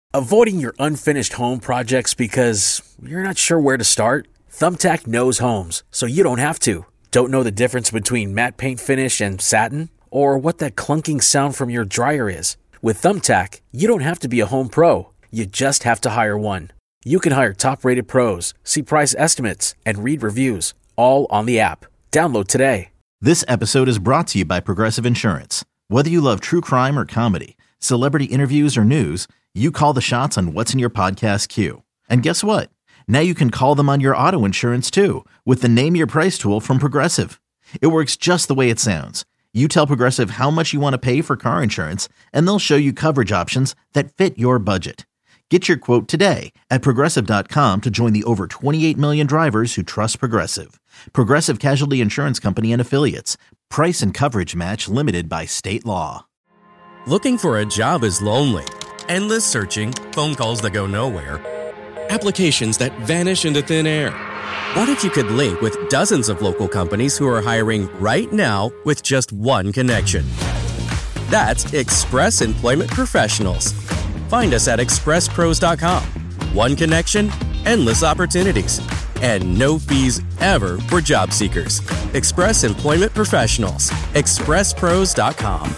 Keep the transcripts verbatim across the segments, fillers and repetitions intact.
Avoiding your unfinished home projects because you're not sure where to start? Thumbtack knows homes, so you don't have to. Don't know the difference between matte paint finish and satin? Or what that clunking sound from your dryer is? With Thumbtack, you don't have to be a home pro. You just have to hire one. You can hire top-rated pros, see price estimates, and read reviews, all on the app. Download today. This episode is brought to you by Progressive Insurance. Whether you love true crime or comedy, celebrity interviews or news, you call the shots on what's in your podcast queue. And guess what? Now you can call them on your auto insurance too with the Name Your Price tool from Progressive. It works just the way it sounds. You tell Progressive how much you want to pay for car insurance, and they'll show you coverage options that fit your budget. Get your quote today at Progressive dot com to join the over twenty-eight million drivers who trust Progressive. Progressive Casualty Insurance Company and Affiliates. Price and coverage match limited by state law. Looking for a job is lonely. Endless searching, phone calls that go nowhere, applications that vanish into thin air. What if you could link with dozens of local companies who are hiring right now with just one connection? That's Express Employment Professionals. Find us at express pros dot com. One connection, endless opportunities, and no fees ever for job seekers. Express Employment Professionals. express pros dot com.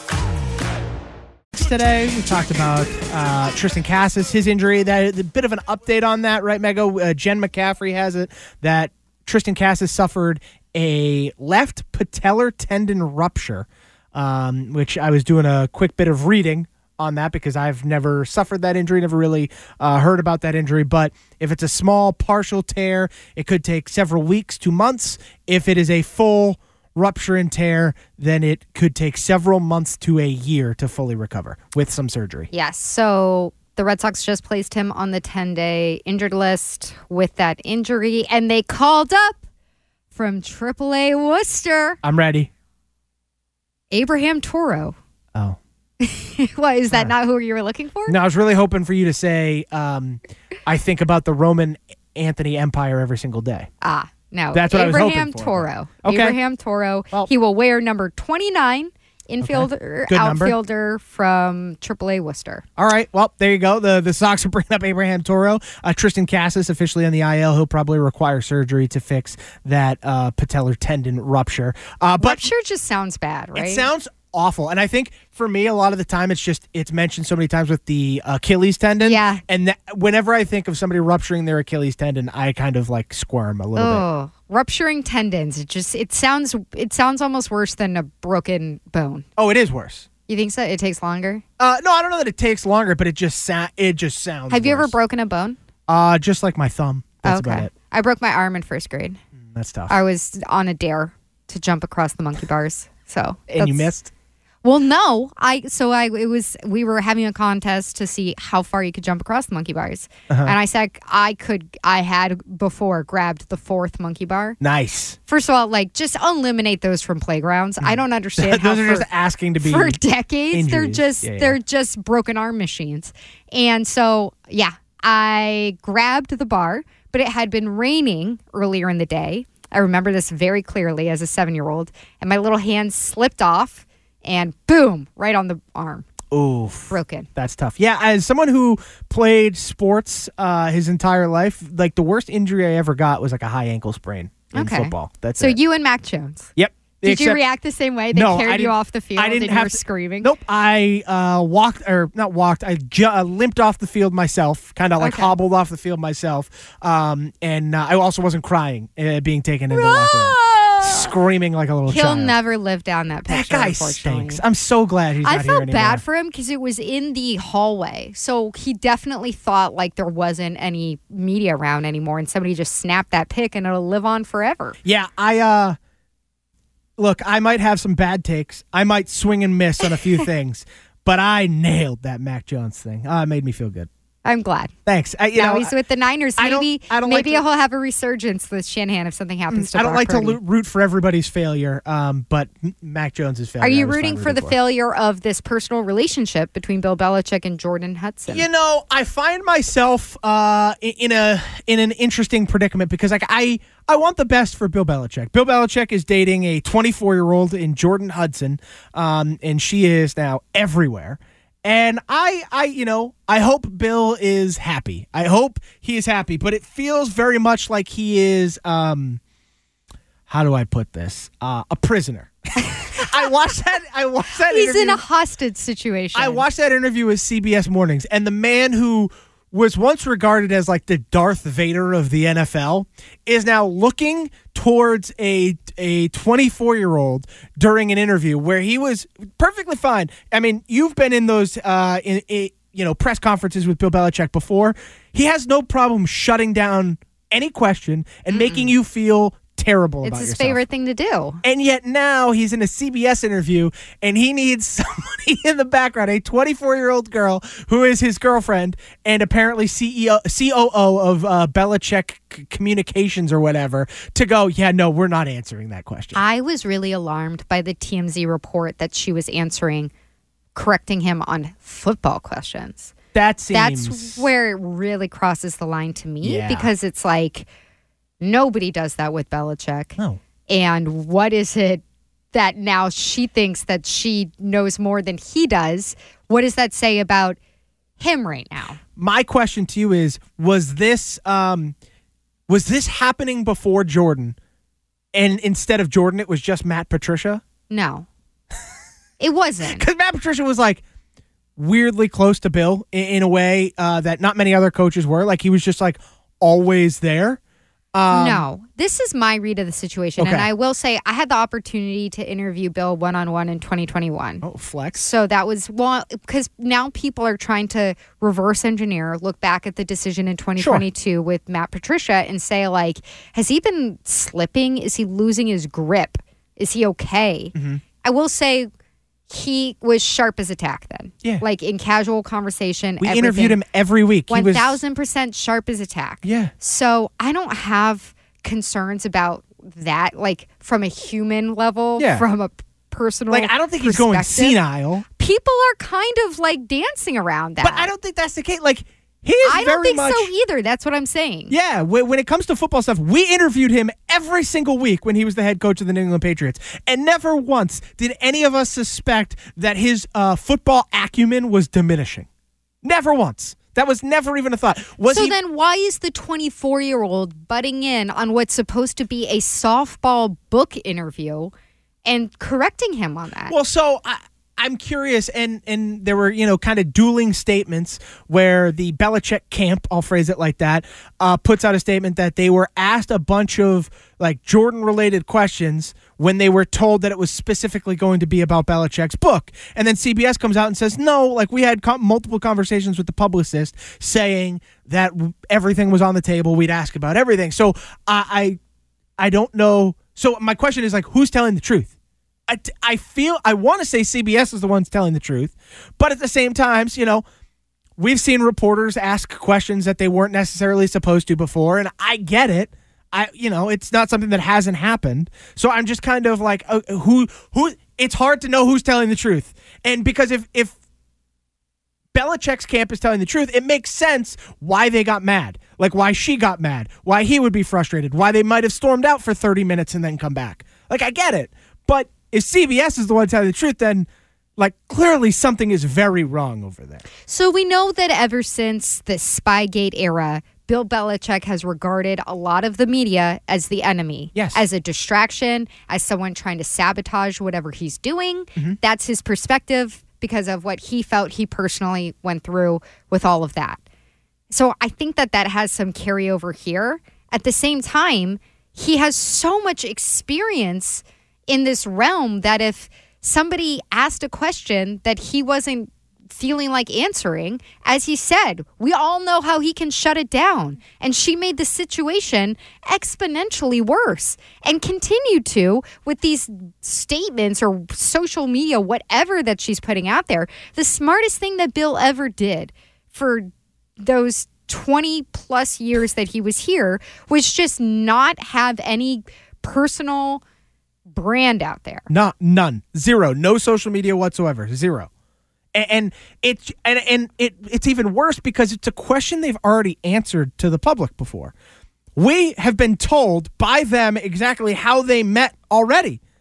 Today, we talked about uh, Tristan Casas, his injury. That a bit of an update on that, right, Mego? Uh, Jen McCaffrey has it that Tristan Casas suffered a left patellar tendon rupture, um, which I was doing a quick bit of reading on that because I've never suffered that injury, never really uh, heard about that injury. But if it's a small partial tear, it could take several weeks to months. If it is a full rupture and tear, then it could take several months to a year to fully recover with some surgery. Yes. So the Red Sox just placed him on the ten-day injured list with that injury, and they called up from triple A Worcester. I'm ready. Abraham Toro. Oh. What, is that uh, not who you were looking for? No, I was really hoping for you to say, um, I think about the Roman Anthony Empire every single day. Ah. No, that's what Abraham I was hoping for. Toro. Okay. Abraham Toro. Well, he will wear number twenty-nine, infielder, okay. outfielder from triple A Worcester. All right. Well, there you go. The the Sox are bringing up Abraham Toro. Uh, Tristan Casas officially on the I L. He'll probably require surgery to fix that uh, patellar tendon rupture. Uh, but Rupture just sounds bad, right? It sounds awful. And I think for me, a lot of the time, it's just, it's mentioned so many times with the Achilles tendon. Yeah. And that, whenever I think of somebody rupturing their Achilles tendon, I kind of like squirm a little oh, bit. Rupturing tendons. It just, it sounds, it sounds almost worse than a broken bone. Oh, it is worse. You think so? It takes longer? Uh, no, I don't know that it takes longer, but it just sa- it just sounds Have you worse. ever broken a bone? Uh, just like my thumb. That's okay. about it. I broke my arm in first grade. Mm, that's tough. I was on a dare to jump across the monkey bars. So and you missed? Well, no, I so I it was we were having a contest to see how far you could jump across the monkey bars, uh-huh. and I said I could. I had before grabbed the fourth monkey bar. Nice. First of all, like just eliminate those from playgrounds. Mm. I don't understand. those how are for, just asking to be for decades. Injuries. They're just yeah, yeah. they're just broken arm machines, and so yeah, I grabbed the bar, but it had been raining earlier in the day. I remember this very clearly as a seven-year-old, and my little hand slipped off. And boom, right on the arm. Oof. Broken. That's tough. Yeah, as someone who played sports uh, his entire life, like the worst injury I ever got was like a high ankle sprain in okay. football. That's so it. you and Mac Jones. Yep. Did Except, you react the same way? They no, carried you off the field I didn't and you have were to, screaming? Nope. I uh, walked, or not walked, I ju- uh, limped off the field myself, kind of like okay. hobbled off the field myself. Um, and uh, I also wasn't crying uh, being taken into the locker room. Screaming like a little He'll child. He'll never live down that picture, That guy unfortunately. stinks. I'm so glad he's I not here anymore. I felt bad for him because it was in the hallway. So he definitely thought like there wasn't any media around anymore and somebody just snapped that pic and it'll live on forever. Yeah, I, uh, look, I might have some bad takes. I might swing and miss on a few things, but I nailed that Mac Jones thing. Uh, it made me feel good. I'm glad. Thanks. I, you now know, he's with the Niners. I Maybe don't, I don't maybe like to, he'll have a resurgence with Shanahan if something happens to I don't Brock like Purdy. to root for everybody's failure, um, but Mac Jones' failure. Are you I rooting for the for. failure of this personal relationship between Bill Belichick and Jordan Hudson? You know, I find myself uh, in a in an interesting predicament because like I I want the best for Bill Belichick. Bill Belichick is dating a twenty-four-year-old in Jordan Hudson, um, and she is now everywhere. And I, I, you know, I hope Bill is happy. I hope he is happy, but it feels very much like he is, um, how do I put this? Uh, a prisoner. I watched that. I watched that. He's interview. in a hostage situation. I watched that interview with C B S Mornings, and the man who was once regarded as like the Darth Vader of the N F L is now looking towards a a twenty-four-year-old during an interview where he was perfectly fine. I mean, you've been in those uh, in, in you know press conferences with Bill Belichick before. He has no problem shutting down any question and Mm-mm. making you feel terrible it's about his yourself. favorite thing to do. And yet now he's in a C B S interview and he needs somebody in the background, a twenty-four-year-old girl who is his girlfriend and apparently C E O, C O O of uh, Belichick C- Communications or whatever, to go, yeah, no, we're not answering that question. I was really alarmed by the T M Z report that she was answering, correcting him on football questions. That seems... That's where it really crosses the line to me Yeah. because it's like... Nobody does that with Belichick. No. And what is it that now she thinks that she knows more than he does? What does that say about him right now? My question to you is, was this um, was this happening before Jordan? And instead of Jordan, it was just Matt Patricia? No. It wasn't. Because Matt Patricia was like weirdly close to Bill in, in a way uh, that not many other coaches were. Like he was just like always there. Um, no, this is my read of the situation. Okay. And I will say I had the opportunity to interview Bill one-on-one in twenty twenty-one. Oh, flex. So that was, well, because now people are trying to reverse engineer, look back at the decision in twenty twenty-two sure. with Matt Patricia and say, like, has he been slipping? Is he losing his grip? Is he okay? Mm-hmm. I will say he was sharp as a tack then. Yeah. Like in casual conversation. We everything. interviewed him every week. He one thousand percent sharp as a tack. Yeah. So I don't have concerns about that, like from a human level, yeah. from a personal Like, I don't think he's going senile. People are kind of like dancing around that. But I don't think that's the case. Like, he is I very don't think much, so either. That's what I'm saying. Yeah, when, when it comes to football stuff, we interviewed him every single week when he was the head coach of the New England Patriots. And never once did any of us suspect that his uh, football acumen was diminishing. Never once. That was never even a thought. Was so he, then why is the twenty-four-year-old butting in on what's supposed to be a softball book interview and correcting him on that? Well, so I, I'm curious, and, and there were, you know, kind of dueling statements where the Belichick camp, I'll phrase it like that, uh, puts out a statement that they were asked a bunch of, like, Jordan-related questions when they were told that it was specifically going to be about Belichick's book. And then C B S comes out and says, no, like, we had com- multiple conversations with the publicist saying that everything was on the table. We'd ask about everything. So I, I, I don't know. So my question is, like, who's telling the truth? I, I feel I want to say C B S is the ones telling the truth, but at the same time, you know, we've seen reporters ask questions that they weren't necessarily supposed to before, and I get it. I, you know, it's not something that hasn't happened, so I'm just kind of like, uh, who, who? It's hard to know who's telling the truth, and because if if Belichick's camp is telling the truth, it makes sense why they got mad, like why she got mad, why he would be frustrated, why they might have stormed out for thirty minutes and then come back. Like, I get it, but if C B S is the one telling the truth, then, like, clearly something is very wrong over there. So we know that ever since the Spygate era, Bill Belichick has regarded a lot of the media as the enemy. Yes. As a distraction, as someone trying to sabotage whatever he's doing. Mm-hmm. That's his perspective because of what he felt he personally went through with all of that. So I think that that has some carryover here. At the same time, he has so much experience in this realm that if somebody asked a question that he wasn't feeling like answering, as he said, we all know how he can shut it down. And she made the situation exponentially worse and continued to with these statements or social media, whatever that she's putting out there. The smartest thing that Bill ever did for those twenty plus years that he was here was just not have any personal brand out there. Not none, zero, no social media whatsoever, zero. And, and it's and and it it's even worse because it's a question they've already answered to the public before. We have been told by them exactly how they met already.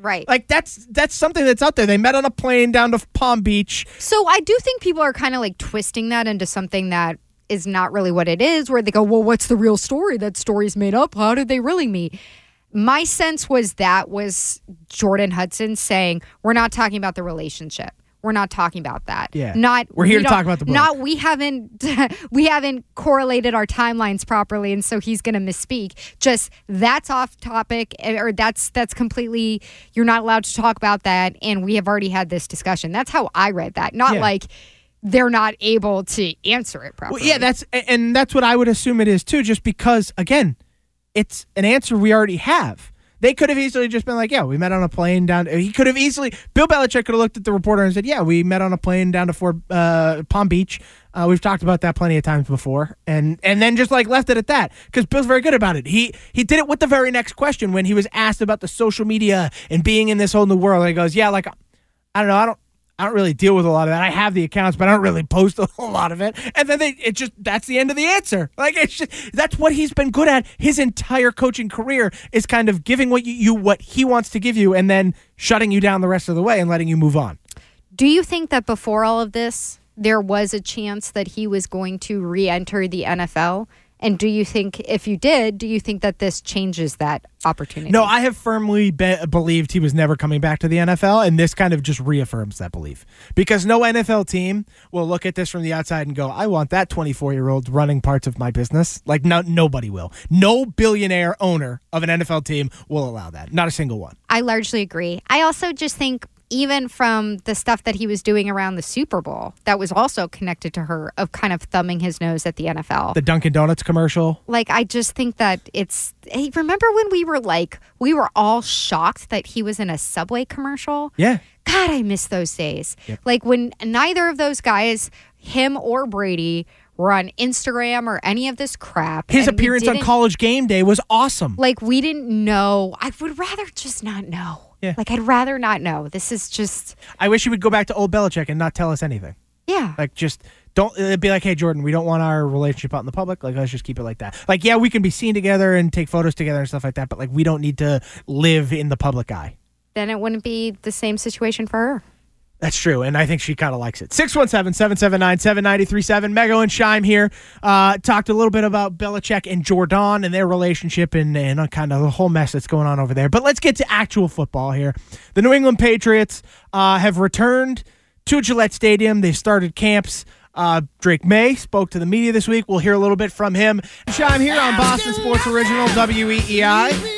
Right. Like, that's that's something that's out there. They met on a plane down to Palm Beach. So I do think people are kind of like twisting that into something that is not really what it is, where they go, well, what's the real story? That story's made up. How did they really meet? My sense was that was Jordan Hudson saying, we're not talking about the relationship. We're not talking about that. Yeah. Not We're here we to talk about the book. Not we haven't we haven't correlated our timelines properly, and so he's going to misspeak. Just that's off topic, or that's that's completely, you're not allowed to talk about that, and we have already had this discussion. That's how I read that. Not Yeah. like they're not able to answer it properly. Well, yeah, that's and that's what I would assume it is too, just because, again, it's an answer we already have. They could have easily just been like, yeah, we met on a plane down. He could have easily, Bill Belichick could have looked at the reporter and said, yeah, we met on a plane down to Fort, uh, Palm Beach. Uh, we've talked about that plenty of times before. And and then just like left it at that, because Bill's very good about it. He he did it with the very next question when he was asked about the social media and being in this whole new world. And he goes, yeah, like, I don't know, I don't. I don't really deal with a lot of that. I have the accounts, but I don't really post a whole lot of it. And then they, it just, that's the end of the answer. Like, it's just, that's what he's been good at his entire coaching career, is kind of giving what you, you what he wants to give you and then shutting you down the rest of the way and letting you move on. Do you think that before all of this, there was a chance that he was going to re-enter the N F L? And do you think, if you did, do you think that this changes that opportunity? No, I have firmly be- believed he was never coming back to the N F L, and this kind of just reaffirms that belief. Because no N F L team will look at this from the outside and go, I want that twenty-four-year-old running parts of my business. Like, no, nobody will. No billionaire owner of an N F L team will allow that. Not a single one. I largely agree. I also just think, even from the stuff that he was doing around the Super Bowl, that was also connected to her, of kind of thumbing his nose at the N F L. The Dunkin' Donuts commercial. Like, I just think that it's, hey, remember when we were like, we were all shocked that he was in a Subway commercial? Yeah. God, I miss those days. Yep. Like, when neither of those guys, him or Brady, were on Instagram or any of this crap. His and we appearance on didn't- College Game Day was awesome. Like, we didn't know. I would rather just not know. Yeah. Like, I'd rather not know. This is just, I wish he would go back to old Belichick and not tell us anything. yeah. Like, just don't uh, be like, hey, Jordan, we don't want our relationship out in the public. Like, let's just keep it like that. Like, yeah, we can be seen together and take photos together and stuff like that, but, like, we don't need to live in the public eye. Then it wouldn't be the same situation for her. That's true, and I think she kind of likes it. six one seven, seven seven nine, seven nine three seven. Mego and Shime here. Uh, talked a little bit about Belichick and Jordan and their relationship and, and kind of the whole mess that's going on over there. But let's get to actual football here. The New England Patriots uh, have returned to Gillette Stadium. They've started camps. Uh, Drake May spoke to the media this week. We'll hear a little bit from him. Shime here on Boston Sports Original, W E E I.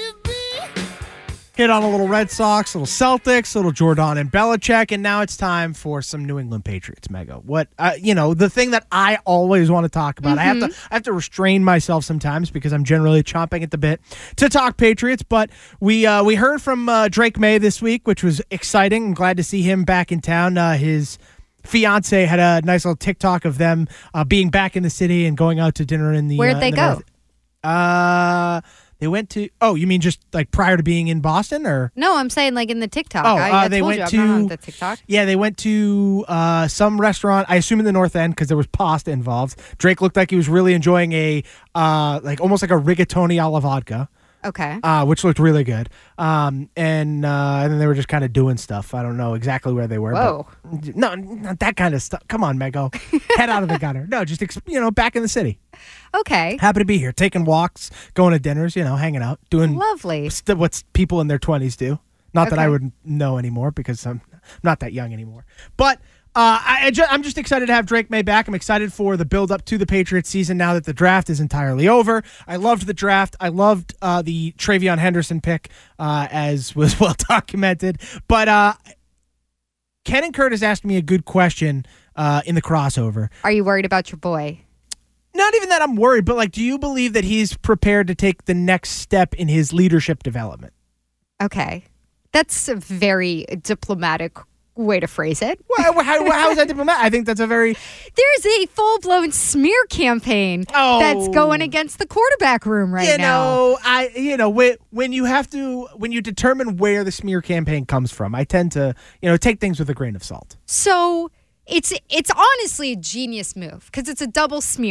Hit on a little Red Sox, a little Celtics, a little Jordan and Belichick, and now it's time for some New England Patriots, Mego. What uh, you know, the thing that I always want to talk about. Mm-hmm. I have to, I have to restrain myself sometimes because I'm generally chomping at the bit to talk Patriots. But we uh, we heard from uh, Drake May this week, which was exciting. I'm glad to see him back in town. Uh, his fiance had a nice little TikTok of them uh, being back in the city and going out to dinner in the. Where'd uh, they in the go? North. Uh. They went to, oh, you mean just like prior to being in Boston, or? No, I'm saying like in the TikTok. Oh, I, uh, I they told went you, I'm to, not on the TikTok. Yeah, they went to uh, some restaurant, I assume in the North End, because there was pasta involved. Drake looked like he was really enjoying a, uh, like almost like a rigatoni alla vodka. Okay. Uh, which looked really good. Um, and, uh, and then they were just kind of doing stuff. I don't know exactly where they were. Whoa. But no, not that kind of stuff. Come on, Mego. Head out of the gutter. No, just, ex- you know, back in the city. Okay. Happy to be here. Taking walks, going to dinners, you know, hanging out, doing Lovely. st- what people in their twenties do. Not that I Okay. would know anymore because I'm not that young anymore. But uh, I, I ju- I'm just excited to have Drake May back. I'm excited for the build-up to the Patriots season now that the draft is entirely over. I loved the draft. I loved uh, the Travion Henderson pick, uh, as was well documented. But uh, Ken and Curtis asked me a good question uh, in the crossover. Are you worried about your boy? Not even that I'm worried, but like, do you believe that he's prepared to take the next step in his leadership development? Okay. That's a very diplomatic way to phrase it. Well, how, how is that diplomatic? I think that's a very... There's a full-blown smear campaign Oh. that's going against the quarterback room right you now. know, I you know when when you have to when you determine where the smear campaign comes from, I tend to you know take things with a grain of salt. So it's it's honestly a genius move because it's a double smear.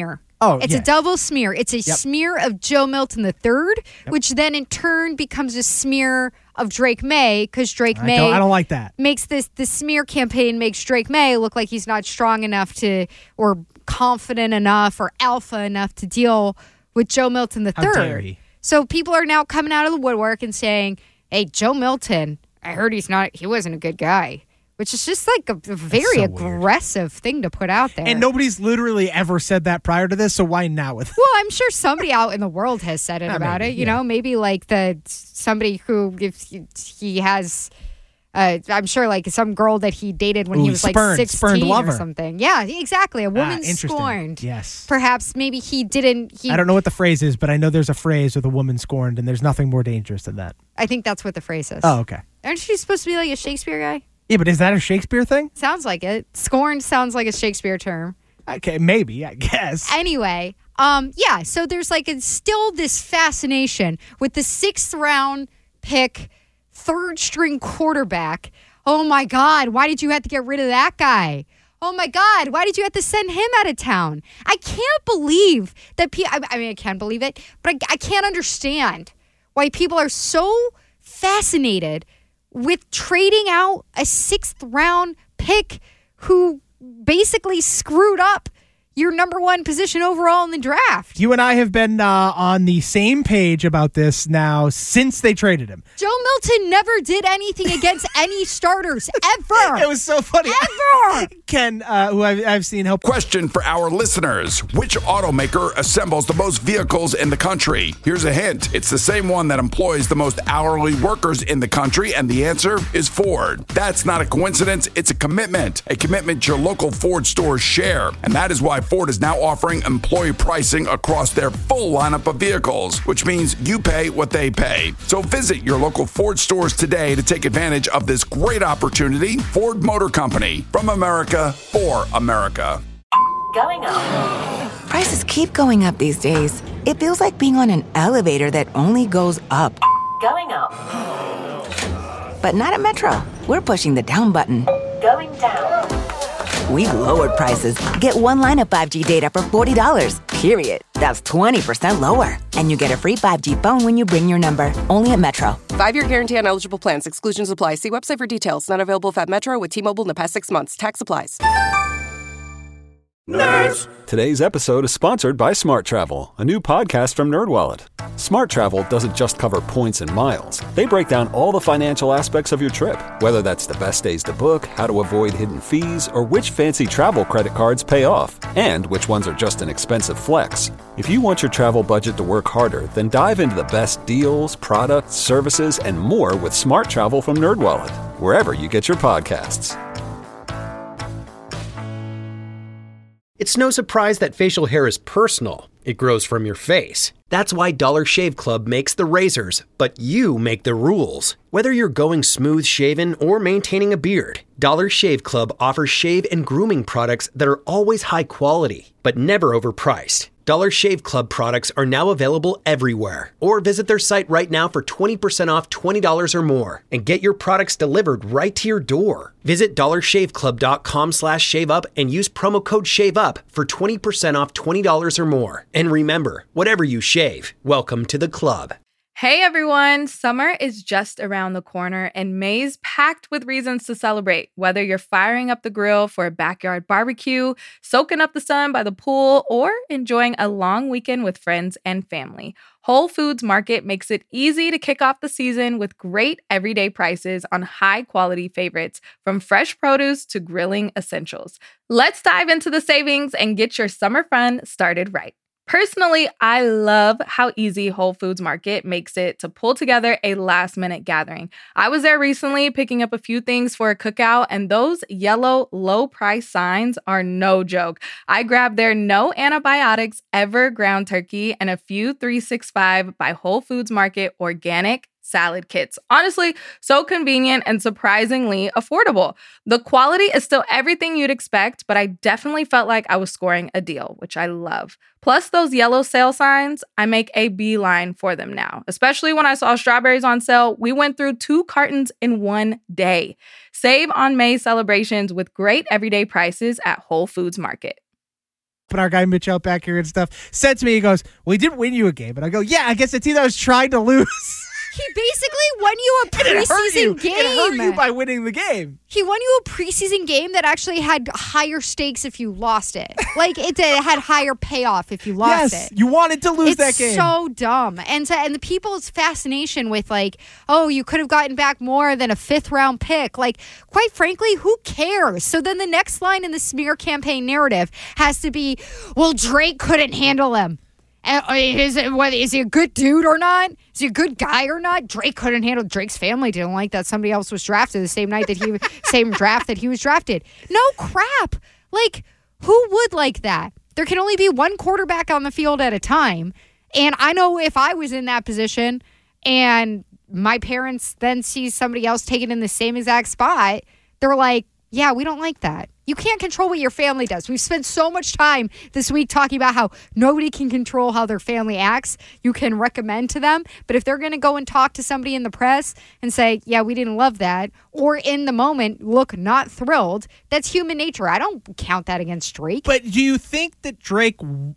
Oh, It's yeah. a double smear. It's a Yep. smear of Joe Milton the third, Yep. which then in turn becomes a smear of Drake May because Drake I May don't, I don't like that. makes this the smear campaign makes Drake May look like he's not strong enough to or confident enough or alpha enough to deal with Joe Milton the How dare third. he. So people are now coming out of the woodwork and saying, "Hey, Joe Milton, I heard he's not he wasn't a good guy." Which is just like a very so weird. aggressive thing to put out there. And nobody's literally ever said that prior to this, so why now with Well, I'm sure somebody out in the world has said it Yeah, about maybe, it. You yeah. know, maybe like the somebody who if he, he has, uh, I'm sure like some girl that he dated when Ooh, he was like spurned- sixteen spurned or lover. something. Yeah, exactly. A woman Ah, interesting. scorned. Yes. Perhaps maybe he didn't. He, I don't know what the phrase is, but I know there's a phrase with a woman scorned, and there's nothing more dangerous than that. I think that's what the phrase is. Oh, okay. Aren't you supposed to be like a Shakespeare guy? Yeah, but is that a Shakespeare thing? Sounds like it. Scorned sounds like a Shakespeare term. Okay, maybe, I guess. Anyway, um, yeah, so there's like a, still this fascination with the sixth round pick, third string quarterback. Oh my God, why did you have to get rid of that guy? Oh my God, why did you have to send him out of town? I can't believe that people, I, I mean, I can believe it, but I, I can't understand why people are so fascinated with trading out a sixth round pick who basically screwed up your number one position overall in the draft. You and I have been uh, on the same page about this now since they traded him. Joe Milton never did anything against any starters, ever. It was so funny. Ever. Ken, uh, who I've, I've seen help. Question for our listeners. Which automaker assembles the most vehicles in the country? Here's a hint. It's the same one that employs the most hourly workers in the country, and the answer is Ford. That's not a coincidence. It's a commitment. A commitment your local Ford stores share. And that is why Ford is now offering employee pricing across their full lineup of vehicles, which means you pay what they pay. So visit your local Ford stores today to take advantage of this great opportunity. Ford Motor Company, from America for America. Going up. Prices keep going up these days. It feels like being on an elevator that only goes up. Going up. But not at Metro. We're pushing the down button. Going down. We've lowered prices. Get one line of five G data for forty dollars, period. That's twenty percent lower. And you get a free five G phone when you bring your number. Only at Metro. Five-year guarantee on eligible plans. Exclusions apply. See website for details. Not available if at Metro with T-Mobile in the past six months. Tax applies. Nerds! Today's episode is sponsored by Smart Travel, a new podcast from NerdWallet. Smart Travel doesn't just cover points and miles. They break down all the financial aspects of your trip, whether that's the best days to book, how to avoid hidden fees, or which fancy travel credit cards pay off, and which ones are just an expensive flex. If you want your travel budget to work harder, then dive into the best deals, products, services, and more with Smart Travel from NerdWallet, wherever you get your podcasts. It's no surprise that facial hair is personal. It grows from your face. That's why Dollar Shave Club makes the razors, but you make the rules. Whether you're going smooth shaven or maintaining a beard, Dollar Shave Club offers shave and grooming products that are always high quality, but never overpriced. Dollar Shave Club products are now available everywhere. Or visit their site right now for twenty percent off twenty dollars or more and get your products delivered right to your door. Visit dollarshaveclub.com slash shave up and use promo code SHAVEUP for twenty percent off twenty dollars or more. And remember, whatever you shave, welcome to the club. Hey everyone, summer is just around the corner and May's packed with reasons to celebrate. Whether you're firing up the grill for a backyard barbecue, soaking up the sun by the pool, or enjoying a long weekend with friends and family, Whole Foods Market makes it easy to kick off the season with great everyday prices on high-quality favorites, from fresh produce to grilling essentials. Let's dive into the savings and get your summer fun started right. Personally, I love how easy Whole Foods Market makes it to pull together a last-minute gathering. I was there recently picking up a few things for a cookout, and those yellow low-price signs are no joke. I grabbed their no antibiotics ever ground turkey and a few three sixty-five by Whole Foods Market organic salad kits. Honestly, so convenient and surprisingly affordable. The quality is still everything you'd expect, but I definitely felt like I was scoring a deal, which I love. Plus those yellow sale signs, I make a beeline for them now. Especially when I saw strawberries on sale, we went through two cartons in one day. Save on May celebrations with great everyday prices at Whole Foods Market. helping our guy Mitch out back here and stuff, said to me, he goes, well, he didn't win you a game. And I go, yeah, I guess it's either I was trying to lose. He basically won you a preseason game. It hurt you by winning the game. He won you a preseason game that actually had higher stakes if you lost it. Like, it, it had higher payoff if you lost yes, it. You wanted to lose it's that game. It's so dumb. And to, and the people's fascination with, like, oh, you could have gotten back more than a fifth-round pick. Like, quite frankly, who cares? So then the next line in the smear campaign narrative has to be, well, Drake couldn't handle him. Is, it, what, is he a good dude or not? Is he a good guy or not? Drake couldn't handle. Drake's family didn't like that somebody else was drafted the same night that he same draft that he was drafted. No crap. Like, who would like that? There can only be one quarterback on the field at a time. And I know if I was in that position and my parents then see somebody else taken in the same exact spot, they're like, yeah, we don't like that. You can't control what your family does. We've spent so much time this week talking about how nobody can control how their family acts. You can recommend to them. But if they're going to go and talk to somebody in the press and say, yeah, we didn't love that, or in the moment look not thrilled, that's human nature. I don't count that against Drake. But do you think that Drake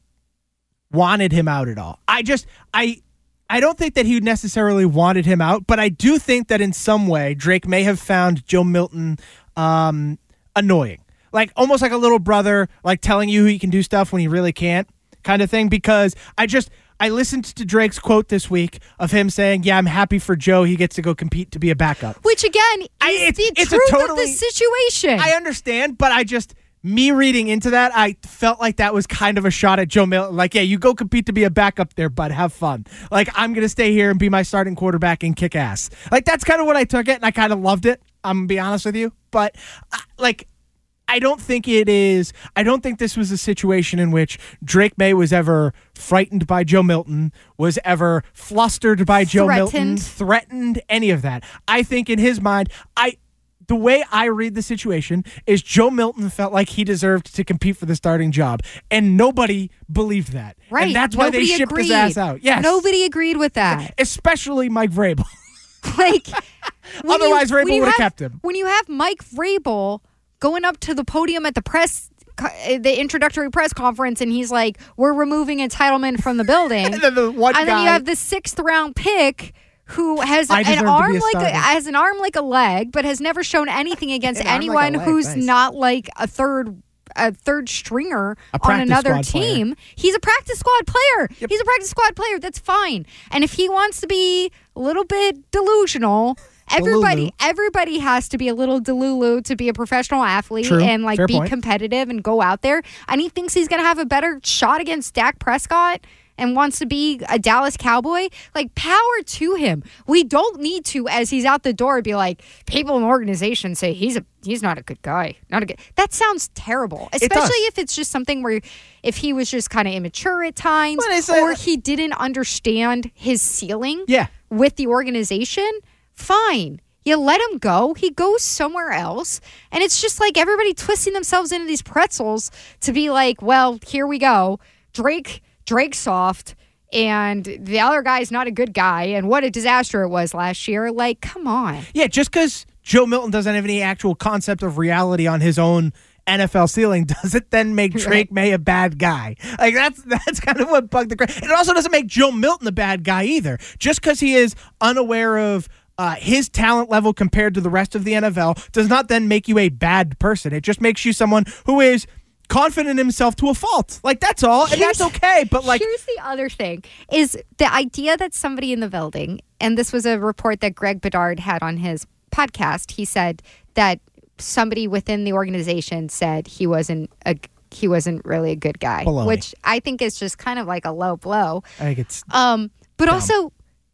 wanted him out at all? I just, I... I don't think that he necessarily wanted him out, but I do think that in some way Drake may have found Joe Milton um, annoying. Like almost like a little brother, like telling you he can do stuff when he really can't kind of thing. Because I just, I listened to Drake's quote this week of him saying, yeah, I'm happy for Joe. He gets to go compete to be a backup. Which again is I, it's, the it's truth totally, of the situation. I understand, but I just... Me reading into that, I felt like that was kind of a shot at Joe Milton. Like, yeah, you go compete to be a backup there, bud. Have fun. Like, I'm going to stay here and be my starting quarterback and kick ass. Like, that's kind of what I took it, and I kind of loved it. I'm going to be honest with you. But, uh, like, I don't think it is, I don't think this was a situation in which Drake May was ever frightened by Joe Milton, was ever flustered by Joe Threatened. Milton, threatened, any of that. I think in his mind, I... The way I read the situation is Joe Milton felt like he deserved to compete for the starting job, and nobody believed that. Right. And that's why Nobody they shipped agreed. his ass out. Yes. Nobody agreed with that. Especially Mike Vrabel. Like, when Otherwise, you, when Vrabel you would have have kept him. When you have Mike Vrabel going up to the podium at the press, the introductory press conference, and he's like, we're removing entitlement from the building. And then the one and guy, then you have the sixth round pick who has I deserve an to arm be a like a, starter. has an arm like a leg, but has never shown anything against An arm like a anyone leg, who's nice. not like a third a third stringer A on practice another squad player. team. He's a practice squad player. Yep. He's a practice squad player. That's fine. And if he wants to be a little bit delusional, everybody Delulu. everybody has to be a little delulu to be a professional athlete True. and like Fair be point. competitive and go out there. And he thinks he's going to have a better shot against Dak Prescott and wants to be a Dallas Cowboy. Like, power to him. We don't need to, as he's out the door, be like, people in the organization say he's a he's not a good guy. Not a good. That sounds terrible, especially does. if it's just something where if he was just kind of immature at times, Well, it's, uh, or he didn't understand his ceiling Yeah. with the organization. Fine. You let him go. He goes somewhere else. And it's just like everybody twisting themselves into these pretzels to be like, well, here we go. Drake, Drake's soft, and the other guy's not a good guy. And what a disaster it was last year. Like, come on. Yeah, just because Joe Milton doesn't have any actual concept of reality on his own N F L ceiling, does it then make Drake May a bad guy? Like, that's that's kind of what bugged the crowd. It also doesn't make Joe Milton a bad guy either. Just because he is unaware of uh, his talent level compared to the rest of the N F L does not then make you a bad person. It just makes you someone who is confident in himself to a fault. Like, that's all, and Here's- that's okay. But, like, here's the other thing is the idea that somebody in the building, and this was a report that Greg Bedard had on his podcast. He said that somebody within the organization said he wasn't a he wasn't really a good guy, Baloney. which I think is just kind of like a low blow. I think it's Um, but Dumb. also,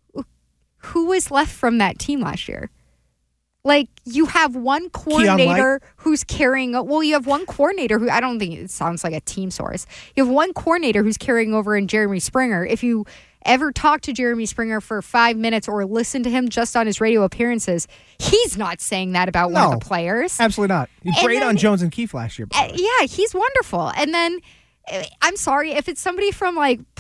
who was left from that team last year? Like, you have one coordinator who's carrying, well, you have one coordinator who, I don't think it sounds like a team source. You have one coordinator who's carrying over in Jeremy Springer. If you ever talk to Jeremy Springer for five minutes or listen to him just on his radio appearances, he's not saying that about one No. of the players. absolutely not. He And great then- on Jones and Keefe last year. by Uh, the way. yeah, he's wonderful. And then, uh, I'm sorry, if it's somebody from, like,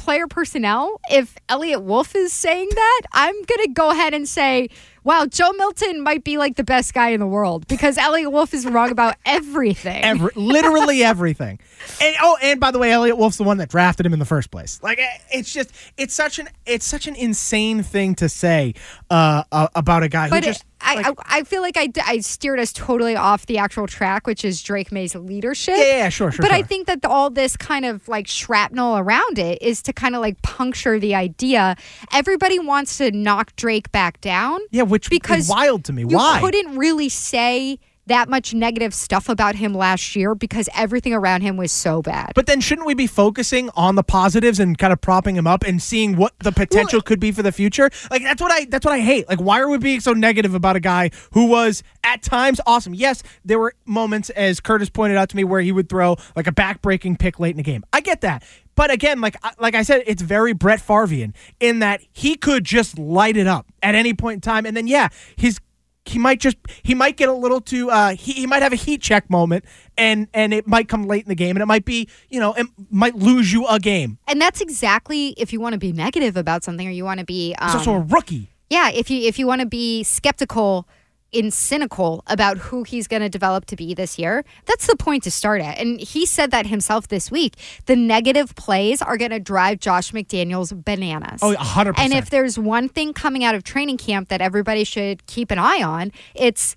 player personnel, if Elliot Wolf is saying that, I'm going to go ahead and say, wow, Joe Milton might be like the best guy in the world because Elliot Wolf is wrong about everything. Every, literally everything. And oh, and by the way, Elliot Wolf's the one that drafted him in the first place. Like, it's just, it's such an, it's such an insane thing to say uh, uh, about a guy but who just. It, I, like, I I feel like I, I steered us totally off the actual track, which is Drake May's leadership. Yeah, yeah, sure, sure. But sure. I think that the, all this kind of like shrapnel around it is to kind of like puncture the idea. Everybody wants to knock Drake back down. Yeah, which because is wild to me. You Why? couldn't really say that much negative stuff about him last year because everything around him was so bad. But then shouldn't we be focusing on the positives and kind of propping him up and seeing what the potential well, could be for the future? Like that's what I that's what I hate. Like why are we being so negative about a guy who was at times awesome? Yes, there were moments, as Curtis pointed out to me, where he would throw like a back-breaking pick late in the game. I get that. But again, like like I said, it's very Brett Favrean in that he could just light it up at any point in time. And then, yeah, his He might just he might get a little too uh he, he might have a heat check moment and and it might come late in the game and it might be, you know, it might lose you a game. And that's exactly if you want to be negative about something or you want to be um, He's also a rookie. Yeah, if you if you want to be skeptical and cynical about who he's going to develop to be this year, that's the point to start at. And he said that himself this week. The negative plays are going to drive Josh McDaniels bananas. Oh, one hundred percent. And if there's one thing coming out of training camp that everybody should keep an eye on, it's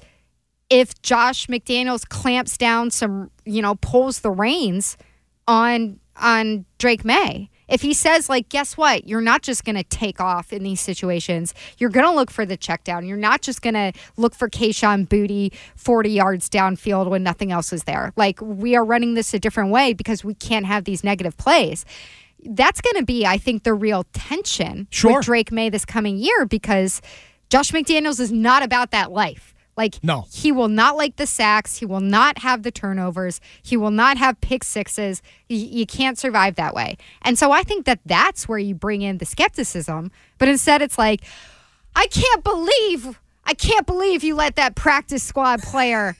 if Josh McDaniels clamps down some, you know, pulls the reins on on Drake May. If he says, like, guess what? You're not just going to take off in these situations. You're going to look for the check down. You're not just going to look for Kayshon Boutte forty yards downfield when nothing else is there. Like, we are running this a different way because we can't have these negative plays. That's going to be, I think, the real tension sure. with Drake May this coming year because Josh McDaniels is not about that life. Like, no. He will not like the sacks. He will not have the turnovers. He will not have pick sixes. You, you can't survive that way. And so I think that that's where you bring in the skepticism. But instead it's like, I can't believe, I can't believe you let that practice squad player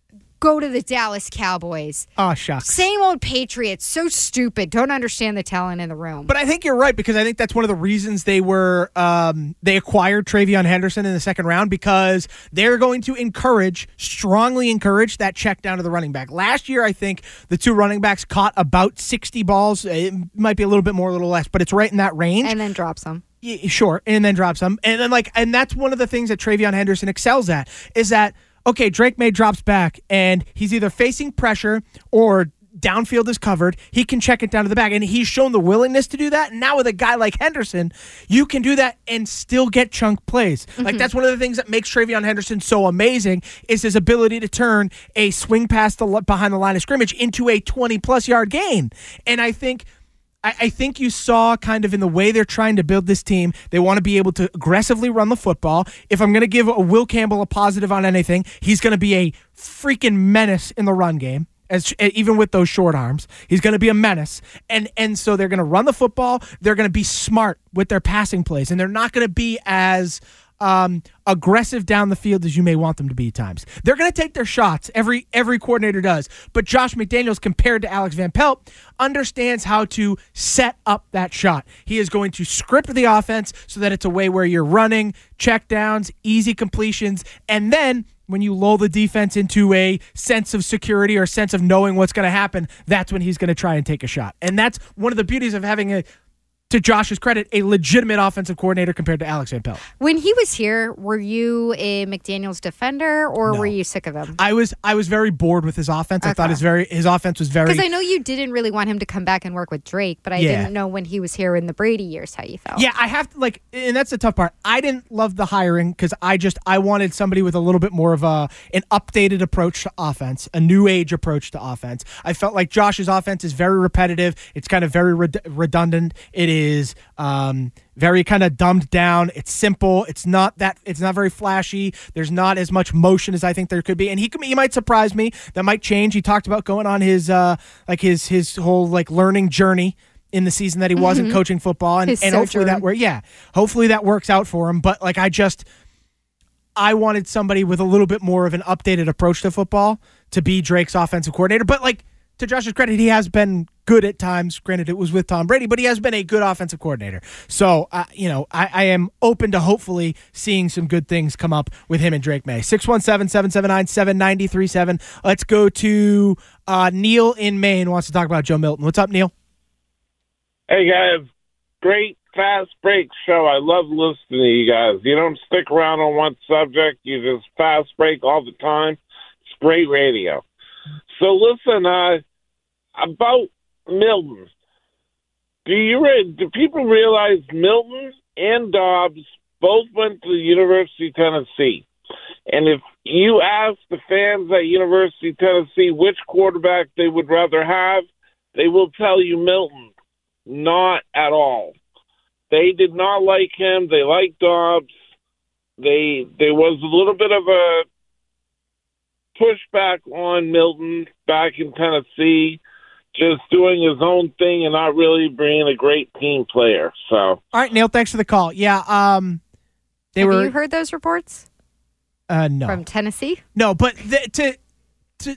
go to the Dallas Cowboys. Oh, shucks. Same old Patriots. So stupid. Don't understand the talent in the room. But I think you're right because I think that's one of the reasons they were um, they acquired Travion Henderson in the second round because they're going to encourage, strongly encourage that check down to the running back. Last year, I think the two running backs caught about sixty balls. It might be a little bit more, a little less, but it's right in that range. And then drops them. Yeah, sure, and then drops them. And then like, and that's one of the things that Travion Henderson excels at is that, okay, Drake May drops back, and he's either facing pressure or downfield is covered. He can check it down to the back, and he's shown the willingness to do that. And now with a guy like Henderson, you can do that and still get chunk plays. Mm-hmm. Like, that's one of the things that makes Travion Henderson so amazing is his ability to turn a swing past the behind the line of scrimmage into a twenty-plus yard gain. And I think... I think you saw kind of in the way they're trying to build this team, they want to be able to aggressively run the football. If I'm going to give a Will Campbell a positive on anything, he's going to be a freaking menace in the run game, as even with those short arms. He's going to be a menace. And and so they're going to run the football. They're going to be smart with their passing plays, and they're not going to be as um, aggressive down the field as you may want them to be at times. They're going to take their shots. Every every coordinator does. But Josh McDaniels, compared to Alex Van Pelt, understands how to set up that shot. He is going to script the offense so that it's a way where you're running, check downs, easy completions, and then when you lull the defense into a sense of security or a sense of knowing what's going to happen, that's when he's going to try and take a shot. And that's one of the beauties of having a, to Josh's credit, a legitimate offensive coordinator compared to Alex Van Pelt. When he was here, were you a McDaniels defender or No. were you sick of him? I was I was very bored with his offense. I Okay. thought his very his offense was very... Because I know you didn't really want him to come back and work with Drake, but I Yeah. didn't know when he was here in the Brady years how you felt. Yeah, I have to, like, and that's the tough part. I didn't love the hiring because I just, I wanted somebody with a little bit more of a, an updated approach to offense, a new age approach to offense. I felt like Josh's offense is very repetitive. It's kind of very red- redundant. It is um, very kind of dumbed down. It's simple. It's not that, it's not very flashy. There's not as much motion as I think there could be. And he could, he might surprise me. That might change. He talked about going on his, uh, like his, his whole like learning journey in the season that he wasn't Mhm. coaching football, and, His and hopefully sojourn. that work. Yeah, hopefully that works out for him. But like, I just, I wanted somebody with a little bit more of an updated approach to football to be Drake's offensive coordinator. But like, to Josh's credit, he has been good at times. Granted, it was with Tom Brady, but he has been a good offensive coordinator. So, uh, you know, I, I am open to hopefully seeing some good things come up with him and Drake May. six one seven, seven seven nine, seven nine three seven. Let's go to uh, Neil in Maine, wants to talk about Joe Milton. What's up, Neil? Hey, guys. Great fast break show. I love listening to you guys. You don't stick around on one subject. You just fast break all the time. It's great radio. So listen, uh, about Milton. Do you re- do people realize Milton and Dobbs both went to the University of Tennessee? And if you ask the fans at University of Tennessee which quarterback they would rather have, they will tell you Milton. Not at all. They did not like him. They liked Dobbs. They there was a little bit of a pushback on Milton back in Tennessee, just doing his own thing and not really being a great team player. So, all right, Neil, thanks for the call. Yeah, um, they Have were. you heard those reports? Uh, no, from Tennessee. No, but the, to to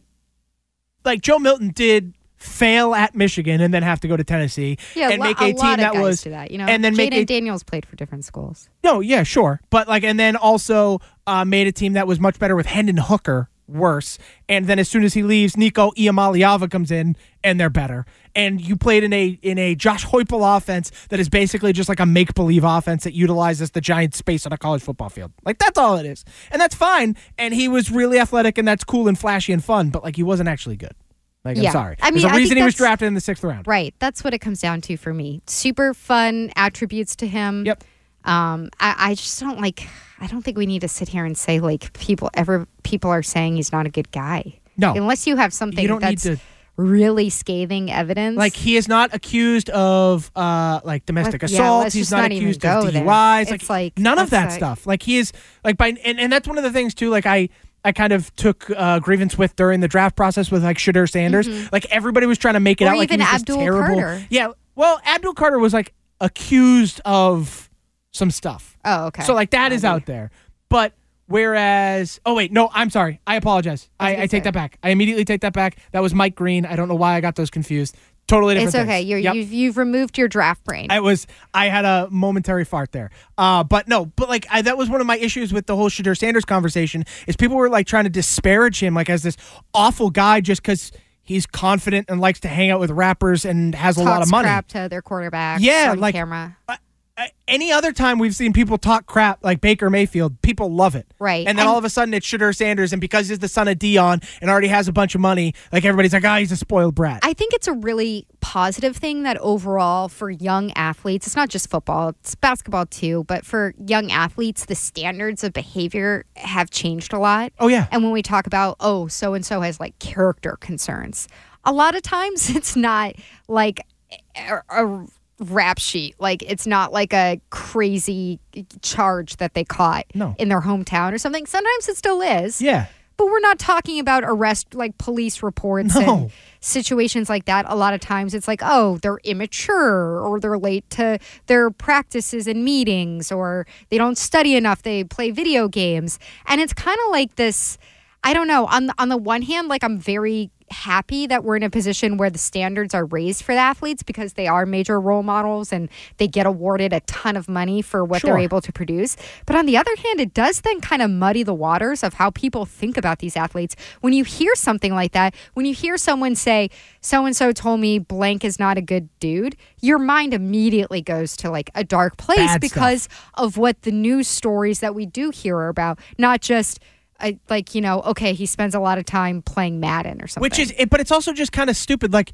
like Joe Milton did fail at Michigan and then have to go to Tennessee Yeah, and lo- make a, a team lot that of guys was do that, you know. and then Jaden make a, Daniels played for different schools. No, yeah, sure, but like and then also uh, made a team that was much better with Hendon Hooker worse, and then as soon as he leaves, Nico Iamaleava comes in and they're better. And you played in a in a Josh Heupel offense that is basically just like a make believe offense that utilizes the giant space on a college football field. Like that's all it is, and that's fine. And he was really athletic, and that's cool and flashy and fun, but like he wasn't actually good. Like, Yeah. I'm sorry. I mean, There's a I reason think he was that's- drafted in the sixth round. Right. That's what it comes down to for me. Super fun attributes to him. Yep. Um, I, I just don't like. I don't think we need to sit here and say like people ever people are saying he's not a good guy. No. Unless you have something You don't need that's to- really scathing evidence. Like he is not accused of uh like domestic Let- yeah, assault. let's He's just not, not even accused go of there. D U Is. It's like, none of that that's like- stuff. Like he is like by and, and that's one of the things too. Like I I kind of took uh, grievance with during the draft process with like Shadur Sanders. Mhm. Like everybody was trying to make it Or out like he even was this Abdul terrible. Carter. Yeah. Well, Abdul Carter was like accused of some stuff. Oh, okay. So like that is out there. But whereas, oh wait, no, I'm sorry. I apologize. I was I, gonna I take say. that back. I immediately take that back. That was Mike Green. I don't know why I got those confused. Totally different. it's okay. things. You're, Yep. you've you've removed your draft brain. I was I had a momentary fart there. Uh, but no, but like I, that was one of my issues with the whole Shadur Sanders conversation is people were like trying to disparage him like as this awful guy just because he's confident and likes to hang out with rappers and has a lot of Talks money. crap to their quarterback. Yeah, on like camera. uh, uh, any other time we've seen people talk crap like Baker Mayfield, people love it. Right. And then And- all of a sudden it's Shadur Sanders, and because he's the son of Dion and already has a bunch of money, like everybody's like, ah, he's a spoiled brat. I think it's a really positive thing that overall for young athletes, it's not just football, it's basketball too, but for young athletes, the standards of behavior have changed a lot. Oh, yeah. And when we talk about, oh, so and so has like character concerns, a lot of times it's not like a, a rap sheet. Like it's not like a crazy charge that they caught No. in their hometown or something. Sometimes it still is. Yeah. But we're not talking about arrest, like police reports No. and situations like that. A lot of times it's like, oh, they're immature or they're late to their practices and meetings or they don't study enough. They play video games. And it's kind of like this, I don't know. On the, on the one hand, like I'm very happy that we're in a position where the standards are raised for the athletes because they are major role models and they get awarded a ton of money for what Sure. they're able to produce. But on the other hand, it does then kind of muddy the waters of how people think about these athletes. When you hear something like that, when you hear someone say, so-and-so told me blank is not a good dude, your mind immediately goes to like a dark place Bad because stuff. of what the news stories that we do hear are about, not just I, like, you know, okay, he spends a lot of time playing Madden or something. Which is, it, but it's also just kind of stupid. Like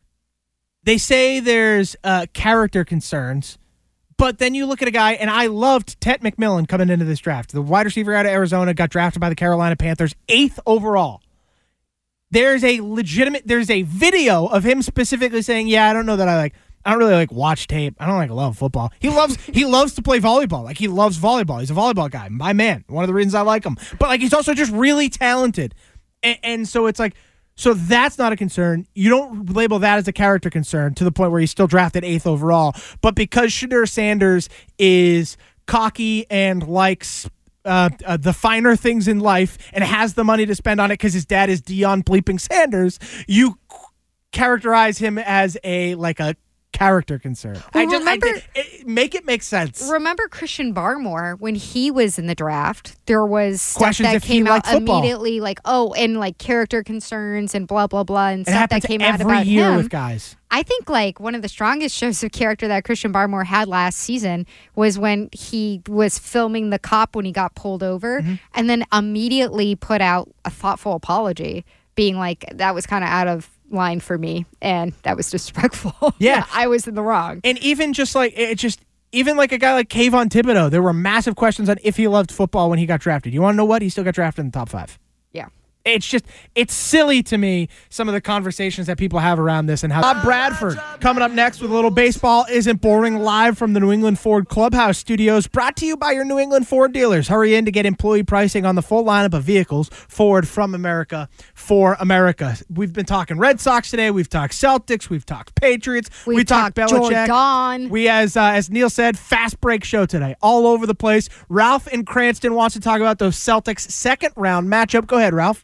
they say there's uh, character concerns, but then you look at a guy, and I loved Ted McMillan coming into this draft. The wide receiver out of Arizona got drafted by the Carolina Panthers, eighth overall. There's a legitimate, there's a video of him specifically saying, yeah, I don't know that I like, I don't really like watch tape. I don't like love football. He loves he loves to play volleyball. Like he loves volleyball. He's a volleyball guy. My man. One of the reasons I like him. But like he's also just really talented. And, and so it's like so that's not a concern. You don't label that as a character concern to the point where he's still drafted eighth overall. But because Shadur Sanders is cocky and likes uh, uh, the finer things in life and has the money to spend on it because his dad is Deion bleeping Sanders, you characterize him as a like a character concern. Well, I just remember, I did, it, make it make sense. Remember Christian Barmore when he was in the draft? There was stuff Questions that if he came out liked football. immediately, like oh, and like character concerns and blah blah blah, and It stuff that happens came out every about year him. with guys. I think like one of the strongest shows of character that Christian Barmore had last season was when he was filming the cop when he got pulled over, Mm-hmm. and then immediately put out a thoughtful apology, being like that was kind of out of line for me and that was disrespectful. Yeah. I was in the wrong. And even just like it just even like a guy like Kayvon Thibodeau, there were massive questions on if he loved football when he got drafted. You want to know what? He still got drafted in the top five. Yeah. It's just, it's silly to me, some of the conversations that people have around this and how. Bob Bradford coming up next with a little Baseball Isn't Boring live from the New England Ford Clubhouse Studios, brought to you by your New England Ford dealers. Hurry in to get employee pricing on the full lineup of vehicles. Ford, from America, for America. We've been talking Red Sox today. We've talked Celtics. We've talked Patriots. We've we talked talked Belichick. Jordan. We, as uh, as Neil said, fast break show today. All over the place. Ralph in Cranston wants to talk about the Celtics' second round matchup. Go ahead, Ralph.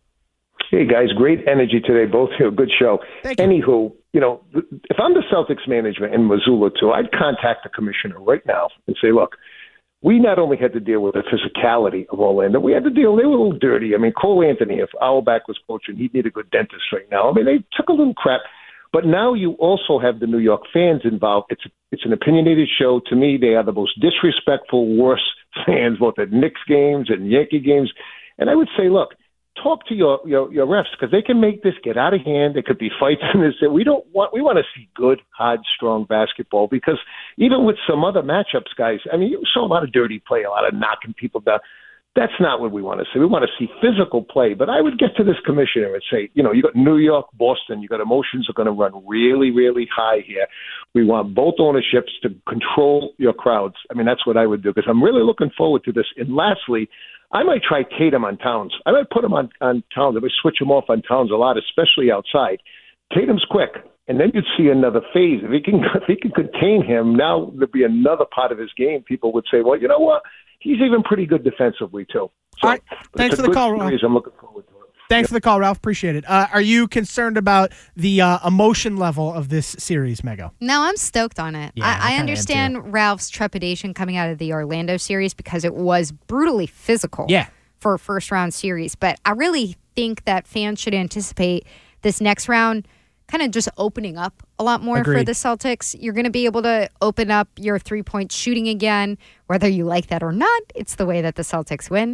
Hey, guys, great energy today. Both here, good show. Thank you. Anywho, you know, if I'm the Celtics management in Missoula, too, I'd contact the commissioner right now and say, look, we not only had to deal with the physicality of Orlando, we had to deal, they were a little dirty. I mean, Cole Anthony, if Auerbach was coaching, he'd need a good dentist right now. I mean, they took a little crap. But now you also have the New York fans involved. It's it's an opinionated show. To me, they are the most disrespectful, worst fans, both at Knicks games and Yankee games. And I would say, look, talk to your, your, your refs because they can make this get out of hand. There could be fights in this. We don't want. We want to see good, hard, strong basketball because even with some other matchups, guys. I mean, you saw a lot of dirty play, a lot of knocking people down. That's not what we want to see. We want to see physical play. But I would get to this commissioner and say, you know, you got New York, Boston. You got emotions are going to run really, really high here. We want both ownerships to control your crowds. I mean, that's what I would do because I'm really looking forward to this. And lastly, I might try Tatum on Towns. I might put him on, on Towns. I might switch him off on Towns a lot, especially outside. Tatum's quick, and then you'd see another phase. If he can, if he can contain him, now there'd be another part of his game. People would say, well, you know what? He's even pretty good defensively, too. So, All right. Thanks for the call, Ralph. I'm looking forward to it. Thanks Yep. for the call, Ralph. Appreciate it. Uh, are you concerned about the uh, emotion level of this series, Mego? No, I'm stoked on it. Yeah, I I, I kinda am understand Ralph's trepidation coming out of the Orlando series because it was brutally physical Yeah. for a first round series. But I really think that fans should anticipate this next round kind of just opening up a lot more for Agreed. the Celtics. You're going to be able to open up your three-point shooting again, whether you like that or not. It's the way that the Celtics win.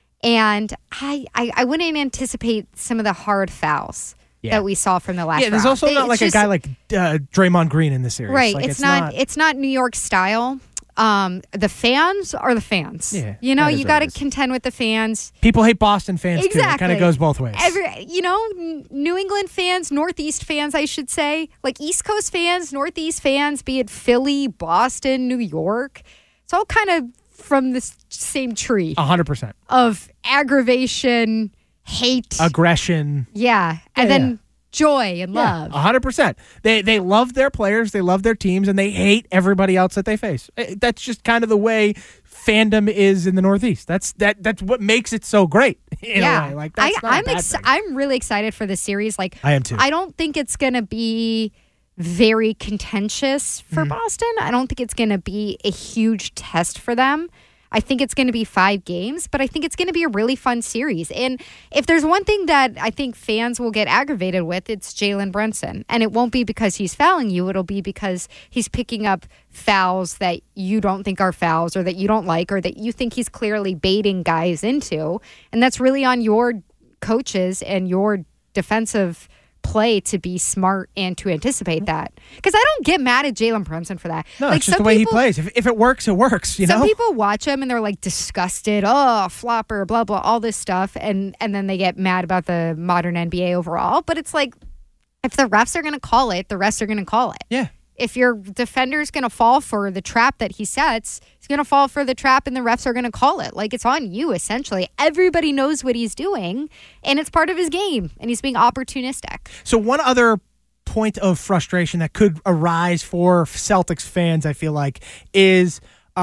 And I, I, I wouldn't anticipate some of the hard fouls Yeah. that we saw from the last Yeah, there's round. also They- not it's like just- a guy like uh, Draymond Green in this series. Right. Like, it's, not, It's not New York style. Um, the fans are the fans. Yeah, You know, that is you what got it to is. contend with the fans. People hate Boston fans, too. It Exactly. kind of goes both ways. Every, you know, N- New England fans, Northeast fans, I should say, like East Coast fans, Northeast fans, be it Philly, Boston, New York. It's all kind of from this same tree one hundred percent. of aggravation, hate. Aggression. yeah. And Yeah, then yeah. joy and love. one hundred percent. They they love their players, they love their teams, and they hate everybody else that they face. Eh, That's just kind of the way fandom is in the Northeast. That's that that's what makes it so great in yeah. a way. Like that's I, not a I'm bad ex- thing. I'm really excited for this series. Like I am too. I don't think it's going to be very contentious for Mm-hmm. Boston. I don't think it's going to be a huge test for them. I think it's going to be five games, but I think it's going to be a really fun series. And if there's one thing that I think fans will get aggravated with, it's Jalen Brunson. And it won't be because he's fouling you. It'll be because he's picking up fouls that you don't think are fouls or that you don't like or that you think he's clearly baiting guys into. And that's really on your coaches and your defensive play to be smart and to anticipate that. Because I don't get mad at Jalen Brunson for that. No, like, it's just some the way people- he plays. If, if it works, it works, you some know? people watch him and they're like disgusted, oh, flopper, blah, blah, all this stuff. And, and then they get mad about the modern N B A overall. But it's like, if the refs are going to call it, the refs are going to call it. Yeah. If your defender's going to fall for the trap that he sets, he's going to fall for the trap and the refs are going to call it. Like, it's on you, essentially. Everybody knows what he's doing, and it's part of his game, and he's being opportunistic. So one other point of frustration that could arise for Celtics fans, I feel like, is uh,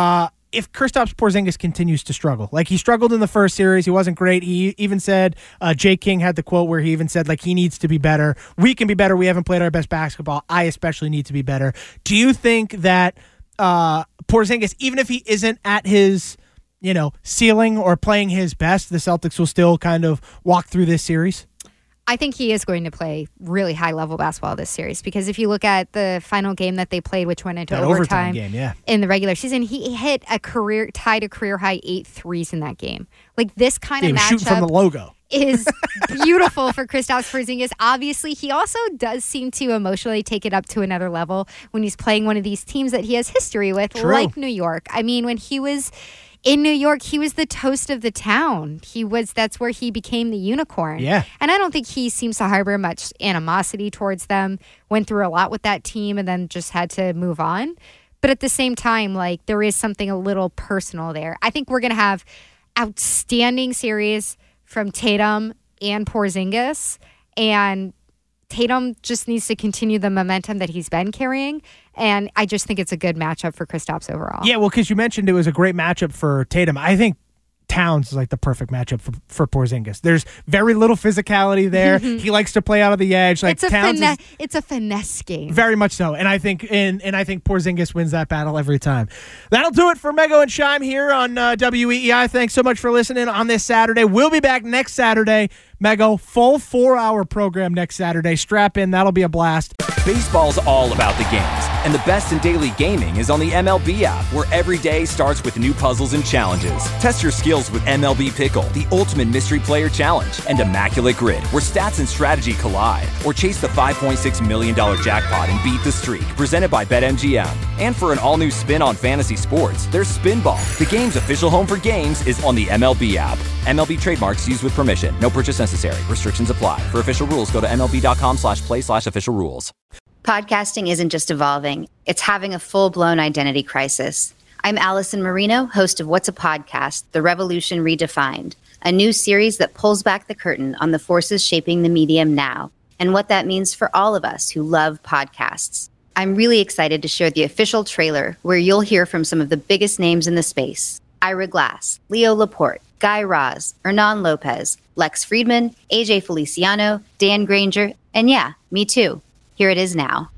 if Kristaps Porzingis continues to struggle, like he struggled in the first series, he wasn't great. He even said, uh, Jay King had the quote where he even said, like, he needs to be better. We can be better. We haven't played our best basketball. I especially need to be better. Do you think that uh, Porzingis, even if he isn't at his, you know, ceiling or playing his best, the Celtics will still kind of walk through this series? I think he is going to play really high-level basketball this series because if you look at the final game that they played, which went into that overtime, overtime game, yeah. in the regular season, he hit a career tied a career-high eight threes in that game. Like this kind yeah, of matchup shooting from the logo is beautiful for Kristaps Porzingis. Obviously, he also does seem to emotionally take it up to another level when he's playing one of these teams that he has history with, True. like New York. I mean, when he was in New York, he was the toast of the town. He was, that's where he became the unicorn. Yeah. And I don't think he seems to harbor much animosity towards them. Went through a lot with that team and then just had to move on. But at the same time, like, there is something a little personal there. I think we're going to have outstanding series from Tatum and Porzingis. And Tatum just needs to continue the momentum that he's been carrying. And I just think it's a good matchup for Kristaps overall. Yeah, well, because you mentioned it was a great matchup for Tatum. I think Towns is like the perfect matchup for, for Porzingis. There's very little physicality there. He likes to play out of the edge. Like it's a Towns finesse, is it's a finesse game. very much so. And I think and, and I think Porzingis wins that battle every time. That'll do it for Mego and Shime here on uh, W E E I. Thanks so much for listening on this Saturday. We'll be back next Saturday. Mego, full four-hour program next Saturday. Strap in. That'll be a blast. Baseball's all about the games, and the best in daily gaming is on the M L B app, where every day starts with new puzzles and challenges. Test your skills with M L B Pickle, the ultimate mystery player challenge, and Immaculate Grid, where stats and strategy collide. Or chase the five point six million dollars jackpot and beat the streak, presented by BetMGM. And for an all-new spin on fantasy sports, there's Spinball. The game's official home for games is on the M L B app. M L B trademarks used with permission. No purchase necessary. Restrictions apply. For official rules, go to MLB.com slash play slash official rules. Podcasting isn't just evolving. It's having a full-blown identity crisis. I'm Allison Marino, host of What's a Podcast? The Revolution Redefined, a new series that pulls back the curtain on the forces shaping the medium now and what that means for all of us who love podcasts. I'm really excited to share the official trailer where you'll hear from some of the biggest names in the space. Ira Glass, Leo Laporte, Guy Raz, Hernan Lopez, Lex Friedman, A J Feliciano, Dan Granger, and yeah, me too. Here it is now.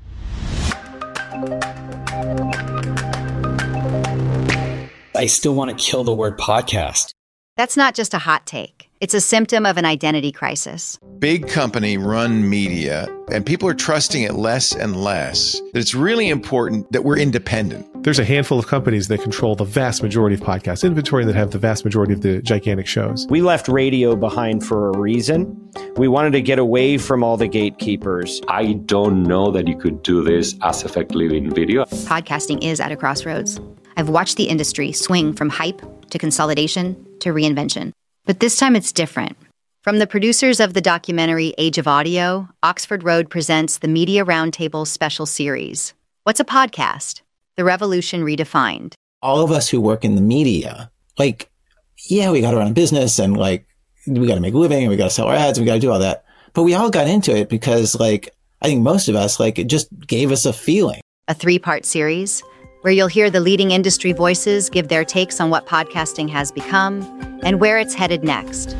I still want to kill the word podcast. That's not just a hot take. It's a symptom of an identity crisis. Big company run media, and people are trusting it less and less. That it's really important that we're independent. There's a handful of companies that control the vast majority of podcast inventory that have the vast majority of the gigantic shows. We left radio behind for a reason. We wanted to get away from all the gatekeepers. I don't know that you could do this as effectively in video. Podcasting is at a crossroads. I've watched the industry swing from hype to consolidation to reinvention. But this time it's different. From the producers of the documentary Age of Audio, Oxford Road presents the Media Roundtable special series. What's a podcast? The Revolution Redefined. All of us who work in the media, like, yeah, we got to run a business and like, we got to make a living and we got to sell our ads and we got to do all that. But we all got into it because like, I think most of us, like, it just gave us a feeling. A three-part series where you'll hear the leading industry voices give their takes on what podcasting has become and where it's headed next.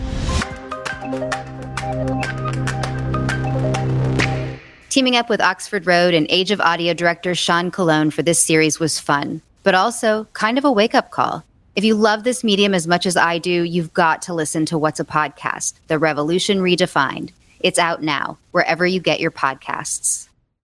Teaming up with Oxford Road and Age of Audio director Sean Colon for this series was fun, but also kind of a wake-up call. If you love this medium as much as I do, you've got to listen to What's a Podcast? The Revolution Redefined. It's out now, wherever you get your podcasts.